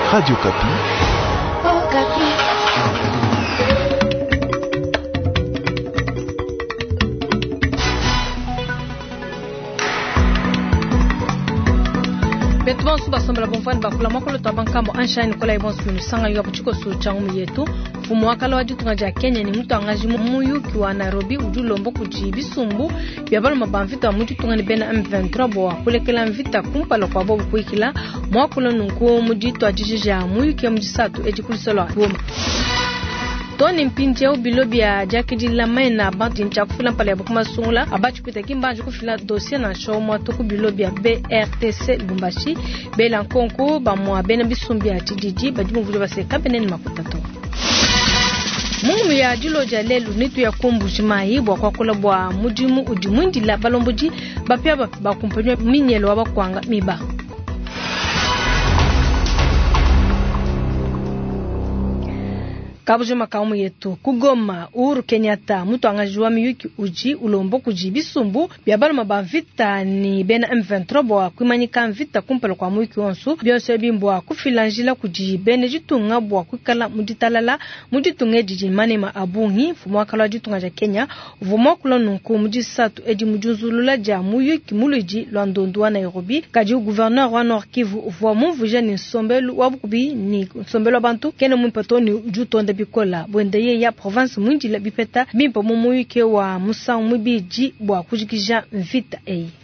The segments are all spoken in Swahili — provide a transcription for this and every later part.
Radio Kapi. Oh, Kapi. Betwa suba sambala bonfani bakula makolo tabankambo anshine kola ibonsu nusanga yuwa puchiko su changu yetu fumu wakala wajitunga ja Kenya ni mtu angajimu muyuki wa Nairobi ujulombo kujibi sumbu byabalo mabamvita mujitunga ni bena M23 bo kulekela mvita kumpala kwa bobu kuikila mwakula nungu mujitu ajijija muyuki ya mjisatu ejikulisolo goma Toni mpinje ubilobi ya jakidi la maina bantu ncha kufila mpale ya bukuma sungula abachi pita kimbanji kufila dossier na show mwatoku bilobi ya BRTC Lubumbashi bela nkonko ba mwa bena bisumbi ya TDG bajimu vujo base kapene ni makutato Mungu ya jilo jalelu nitu ya kumbujimai bwa kwa kula bwa mujimu ujimundi la balomboji bapia bakumpanywa minyelo wabakwanga miba Kabujema kaumu yetu kugoma Uhuru Kenyatta mutu angajua miyuki uji ulombo kujibi sumbu byabalo mabavita ni bena M23 bwa kuimanyika mvita kumpelo kwa muyuki onsu byonse bimbwa kufilanjila kujibene jitunga bwa kukala muditalala muditunga jijimane ma abungi fumo akala jitunga ja Kenya vumo kulo nunku mujisatu edi mujunzulula ja muyuki muluji lwandondo wa Nairobi kaji gouverneur wa Nord Kivu vwa mvuja ni sombelu wabukubi ni sombelu bantu kene mumpatoni jutonde bikola bwendeye ya province mwinji la bipeta bimpo mumuyuke wa musa mwibiji bwa kujikija mvita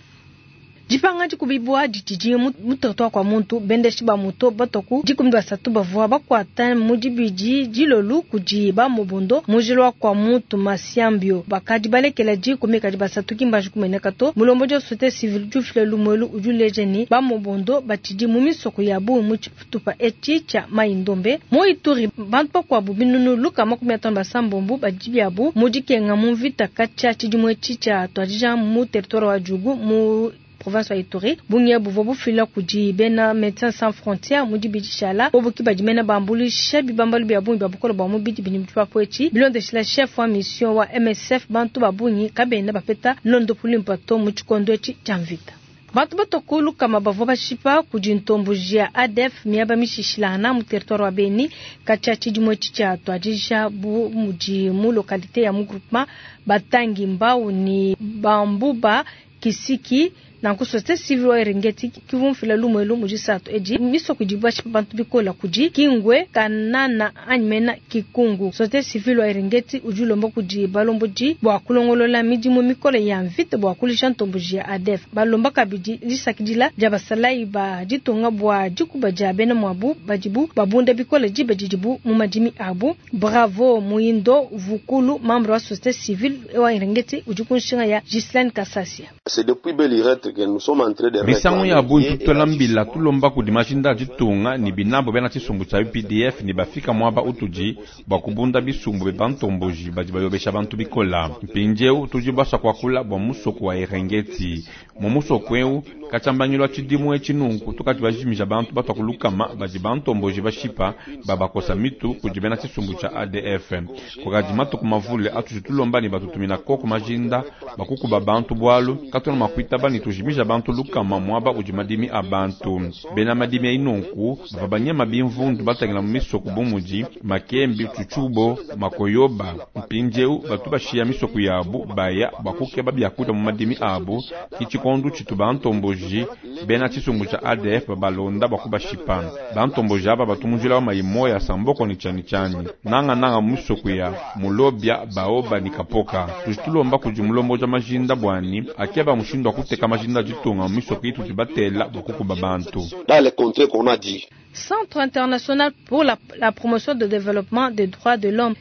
Jipanga jikubibwa jitiji mutoto kwa muntu bendeshiba muto batoku jikumdwa satuba vwa bakwata mujibiji jilolu kujiba mubondo mujilwa kwa muntu masiambio bakaji balekela jikumeka jibasatu kimbaji kumenekato mulombojo sote civil jufile lumwelu ujulejeni ba mubondo batiji mumisoko yabu muchifutupa echicha maindombe moituri bantu kwa bubinunu luka makumeton basambombu bajibiabu mujikenga muvita kacha chijimwe chicha twajija mu territoire wa jugu mu province wa Ituri bunye buvobu fila kuji bena Médecins Sans Frontières mujibi chala bobu kibajimena bambuli shebi bambalu bya bunyi babukolo ba mubiji binimtwa poechi bilonde shila chef wa mission wa MSF bantu babunyi kabenda bapeta londo pulimpato muchikondo echi jamvita Bantu batokulu kama bavoba shipa kujintombujia ADF miaba mishishilana mu territoire wa Beni kachachi jimwe chicha twajisha bu muji mu lokalite ya mu groupement batangi mbau ni bambuba kisiki na kusosite civil wa Eringeti kivumfila lumwelu mujisatu eji miso kujibwa bantu bikola kuji kingwe kanana anymena kikungu sote civil wa Eringeti ujulombo kuji balomboji bwa kulongolola mijimu mikola ya mvite bwa kulisha ntomboji ya ADF balomba kabiji lisakidila jabasalai ba jitonga bwa jikuba jabena mwabu bajibu babunda bikola jiba jijibu mumajimi abu bravo muindo vukulu membre wa société civile wa Eringeti ujukunshinga ya Gislaine Kassasia. C'est depuis Belirette que nous sommes entrés de bisango ya buntu tolambila tulomba kudimashinda jitunga ni binabo bena chisumbu cha UPDF ni bafika mwaba utuji bakubunda bisumbu bebantomboji bajibayobesha bantu bikola mpinjeu tujibasha kwa kula bwa musoko wa Erengeti mumusoko eu kachambanyilwa chidimu echinunku tukati bajimija bantu batakulukama bajibantomboji bashipa babakosa mitu kujibena chisumbu cha ADF kukajimatu kumavule atujitulomba ni batutumina koko majinda bakuku babantu bwalu katona makwita bani tujimija bantu lukama mwaba ujimadimi abantu bena madimi inonku babanyama bimvundu batangina mumisoko bumuji makembi chuchubo makoyoba mpinjeu batubashia misoko yabu baya bakuke babyakuta mu madimi abo kichikondu chitubantomboji bena chisumbu cha ADF balonda bakubashipa bantomboji aba batumujila wa mayimoya samboko ni chani nanga mumisoko ya mulobya baoba nikapoka tujitulomba kujimulomboja majinda bwani akiaba mushindo kuteka majinda jitunga miso kitu tibatela bokuku babantu dans les contrées qu'on a dit. Centre international pour la promotion de développement des droits de l'homme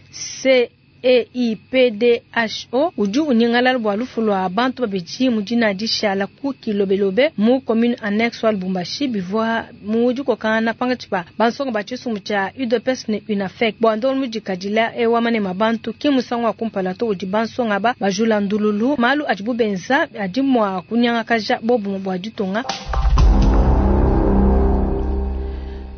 CEIPDHO uju uningalal bwalufulo abantu babeji mujina dishala ku kilobelobe mu commune annexe wa Lubumbashi bivwa muju kokana panga chipa bansonga bachisu mucha UDPS ne UNAFEC bwandol mujikadila wamane mabantu kimusangwa kumpala to uji bansonga ba bajula ndululu malu ajibu benza ajimwa kunyanga kaja bobu mbwajitunga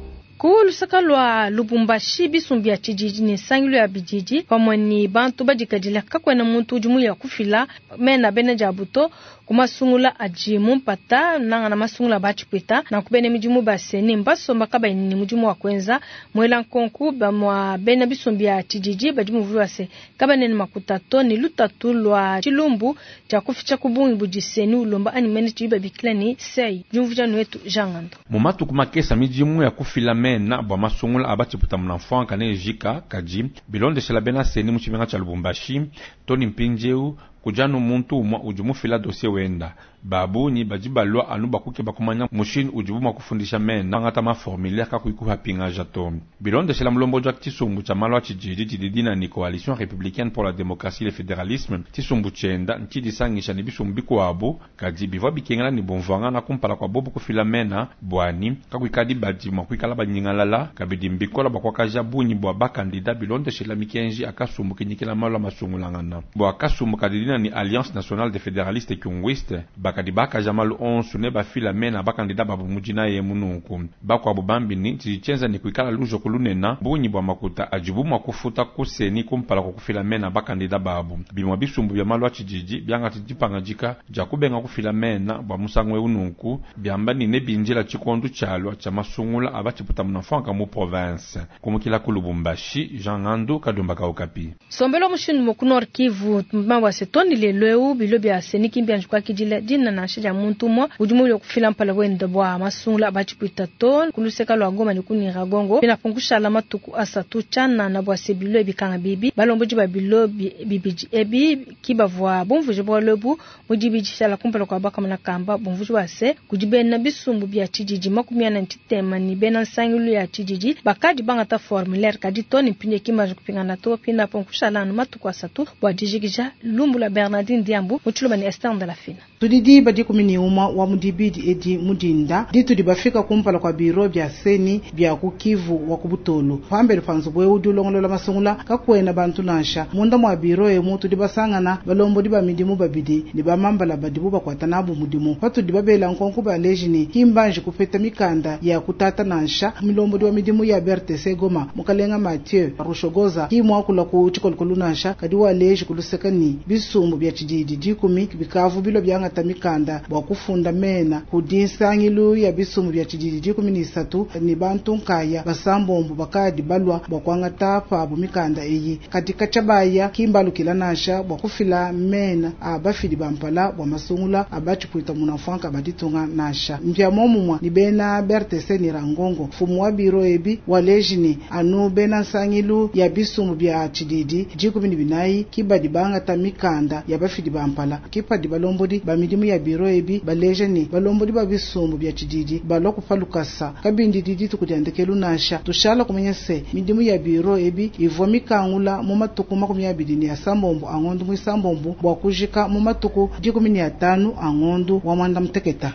Kulu sakalwa Lubumbashi bisumbi ya chijiji ni sangilu ya bijiji pamwani bantu bajikadila kakwena muntu ujumu ya kufila mena bene jabuto kumasungula ajimu mpata nanga na masungula bachipita na kubene mijumu baseni mbasomba kaba ni mujumu wa kwenza mwela nkonku bamwa bene bisumbi ya chijiji bajumu vuwase kaba ni makutato ni lutatu lwa chilumbu cha kuficha kubungi bujiseni ulomba animeni chiba biklani sei jumvuja nwetu jangando mumatu kumakesa mijumu ya kufila mena bwa masungula abachipita mnamfuanka ne jika kaji bilonde shela bena seni mchimenga cha Lubumbashi Tony Mpinjeu kujanu muntu umwa ujumu fila dosie wenda babu ni bajibalwa anu bakuke bakumanya mushini ujubu makufundisha mena ngata maformulaire kakuikuha pinga jato bilonde shela mlombo jwa tisumbu cha malwa chijiji chididina ni coalition républicaine pour la démocratie et le fédéralisme tisumbu chenda nchidisangisha ni bisumbi kwabu kadi bivwa bikengala ni bonvanga na kumpala kwa bobu kufila mena bwani kakuikadi baji makuikala banyingalala kabidi mbikola bakwakaja bunyi bwa bakandida bilonde shela mikenji akasumbu kinyikila malwa masungulangana bwa akasumbu kadidina ni Alliance nationale des fédéralistes kungwiste bakadibaka jamalu onsu ne bafila mena bakandida babu mujina ye munuku bakwa bubambi ni chichenza ni kuikala lujo kulunena bunyi bwa makuta ajibu makufuta kuseni kumpala kufila mena bakandida babu bimwa bisumbu bya malwa chijiji byanga tijipanga jika jakubenga kufila mena bwa musangwe unuku byamba ni ne binjila chikondu chalwa cha masungula abachiputa mnafanka mu province kumukila kulubumbashi Jean Kadumba Okapi sombelo mushinu mukunor Kivu mbawa setoni leleu bilobi aseni kimbia njukwa kijile dina na shija muntu mo ujumu yo kufila mpala wenda bwa masungula abachipita ton kuluseka lwa ngoma ni kunira gongo bina pungusha la matuku asatu chana na bwa sebilo ebikanga bibi balomboji ba bilobi bibiji ebi kibavwa bomvuje bwa lebu mujibiji shala kumpala kwa baka mna kamba bomvuje wase kujibena bisumbu bya chijiji makumya na ntitema ni bena sangilu ya chijiji bakadi banga ta formulaire kadi toni pinye kimaje kupingana to pina pungusha la matuku asatu bwa jijigija Lumbula Bernardine Diambu muchuluma ni Esther Ndalafina tudidi badi kumini uma wa mudibidi edi mudinda ditu dibafika kumpala kwa biro bya seni bya kukivu wa kubutolo pambele panzo bwe udulongolola masungula kakwena bantu nasha munda mwa biro e mutu dibasangana balombo diba midimu babidi dibamambala badibu bakwatanabu mudimu patu dibabela nkonku ba lejini kimbanje kupeta mikanda ya kutata nasha milombo diwa midimu ya BRTC Goma mukalenga Mathieu Rushogoza kimwa kula ku chikolkolu nasha kadiwa leji kulusekani bisumbu bya chijiji dikumi bikavu bilo byanga tamikanda bwa kufunda mena kudinsangilu ya bisumbu bya chijiji dikumi ni 3 ni bantu nkaya basambombo bakadi balwa bwa kwanga tapa abo mikanda eyi katika chabaya kimbalu kilanasha bwa kufila mena abafidi bampala bwa masungula abachipuita munafanka baditunga nasha mpya momumwa ni bena BRTC ni rangongo fumu wa biro ebi walejini anu bena sangilu ya bisumbu bya chijiji dikumi ni binayi kibadi banga tamikanda ya bafidi bampala kipadi balombodi bamidimu ya biro ebi balejeni balombodi babisumbu bya chijiji balokupalukasa kabindi didi tukujandekelu nasha tushala kumenyese midimu ya biro ebi ivomikangula mu matuku 20 ya sambombo angondu mu sambombo bwa kujika mu matuku 15 angondu wa mwanda mteketa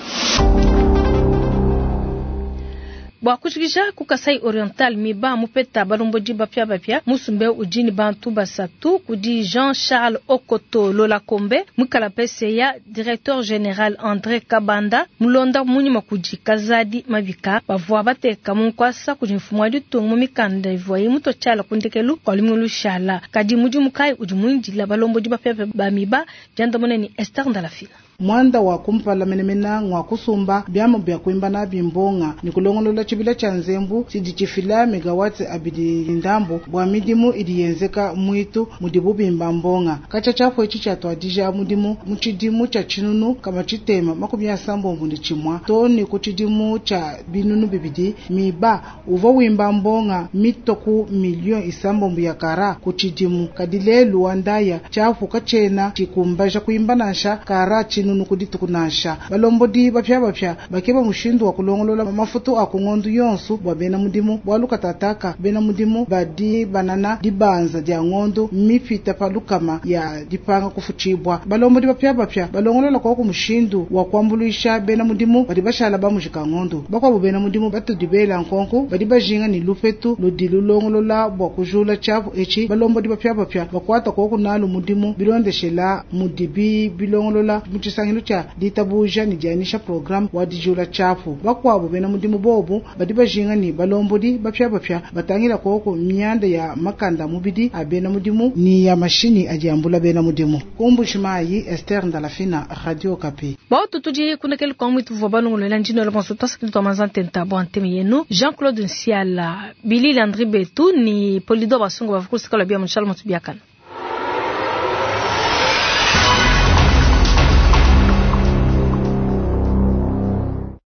bwa kushikisha kukasai oriental miba mupeta balomboji bapya musumbe ujini bantu basatu kudi Jean-Charles Okoto Lola Kombe mukala pese ya directeur général André Kabanda mulonda munyi makuji kazadi mabika bavwa bateka munkwasa kujimfumwa ditungu mikanda ivoi muto chala kundekelu kwalimulu shala kadi muji mukai ujumunji la balomboji bapya bamiba janda moneni Esther Ndalafina mwanda wa kumpala menemena ngwa kusumba byamo bya kwimba na bimbonga nikulongolola chibila cha nzembu chidichifila megawati abidi ndambo bwa midimu idiyenzeka mwitu mudibu bimbambonga kacha chafo ichi chatwadija mudimu muchidimu cha chinunu kama chitema makubya sambombu ndi chimwa to ni kuchidimu cha binunu bibidi miba uvo wimbambonga mitoku milion isambombu ya kara kuchidimu kadile luandaya chafu kachena chikumbaja kuimbanasha kara nunu kuditu kunasha balombodi bapya bakeba mushindu wa kulongolola mafutu akungondu yonsu bwa bena mudimu bwaluka tataka bena mudimu badi banana dibanza dia ngondu mipita palukama ya dipanga kufuchibwa balombodi bapya balongolola kwa kumushindu wa kwambulisha bena mudimu badi bashala bamushika ngondu bakwa bena mudimu batudibela nkonko badi bajinga ni lupetu ludilulongolola bwa kujula chapu echi balombodi bapya bakwata kwa kunalo mudimu bilondeshela mudibi bilongolola cisangilo cha ditabuja ni janisha program wa dijula chafu bakwabo bena mudimu bobu badibajinga ni balombodi bapya batangila koko myanda ya makanda mubidi abena mudimu ni ya mashini ajiambula bena mudimu kumbu chimayi Esther Ndalafina Radio Okapi ba tutuji kuna kel kwa mwitu vobano lela njino la consulta skilto mazante ntabo antemi yenu Jean-Claude Nsiala Billy Landry Betu ni Polido Basongo bafukusika la bia mchalo mtubiakana